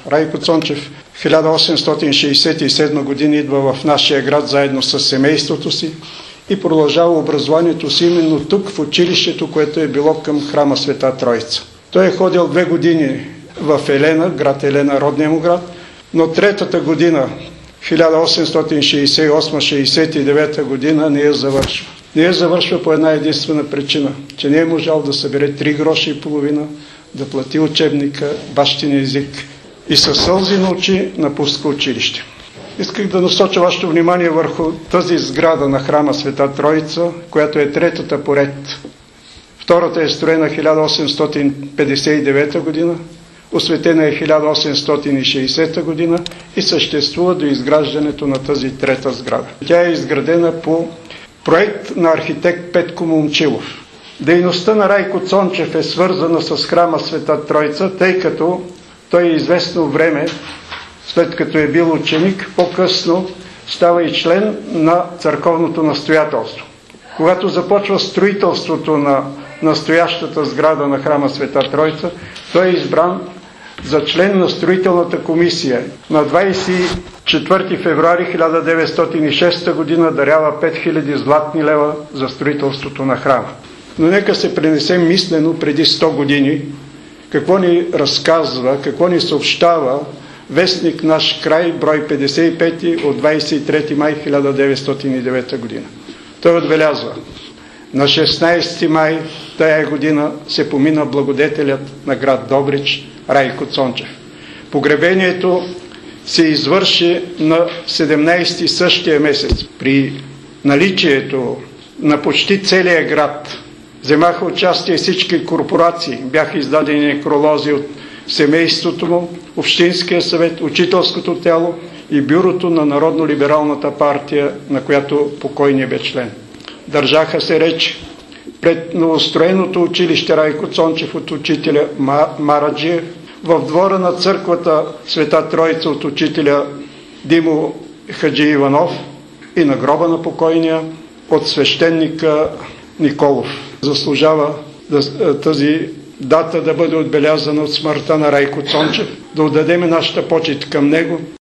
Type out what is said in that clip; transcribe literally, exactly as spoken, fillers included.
Райко Цончев в хиляда осемстотин шейсет и седма година идва в нашия град заедно с семейството си и продължава образованието си именно тук, в училището, което е било към храма Света Троица. Той е ходил две години в Елена, град Елена, родния му град, но третата година, хиляда осемстотин шейсет и осма шейсет и девета година, не я завършва. Не я завършва по една единствена причина, че не е можал да събере три гроша и половина, да плати учебника, бащин език и със сълзи на очи напуска училище. Исках да насоча вашето внимание върху тази сграда на храма Света Троица, която е третата поред. Втората е строена хиляда осемстотин петдесет и девета година, осветена е хиляда осемстотин и шейсета година и съществува до изграждането на тази трета сграда. Тя е изградена по проект на архитект Петко Момчилов. Дейността на Райко Цончев е свързана с храма Света Троица, тъй като той е известно време, след като е бил ученик, по-късно става и член на църковното настоятелство. Когато започва строителството на настоящата сграда на храма Света Троица, той е избран за член на строителната комисия. На двадесет и четвърти февруари хиляда деветстотин и шеста година дарява пет хиляди златни лева за строителството на храма. Но нека се пренесем мислено преди сто години, какво ни разказва, какво ни съобщава вестник Наш край, брой петдесет и пети от двадесет и трети май хиляда деветстотин и девета година. Той отбелязва: на шестнадесети май тая година се помина благодетелят на град Добрич Райко Цончев. Погребението се извърши на седемнадесети същия месец. При наличието на почти целия град вземаха участие всички корпорации, бяха издадени некролози от семейството му, Общинския съвет, Учителското тяло и бюрото на Народно-либералната партия, на която покойният бе член. Държаха се речи пред новостроеното училище Райко Цончев от учителя Мараджиев, в двора на църквата Света Троица от учителя Димо Хаджи Иванов и на гроба на покойния от свещеника Николов. Заслужава да, тази дата да бъде отбелязана от смъртта на Райко Цончев, да отдадем нашата почит към него.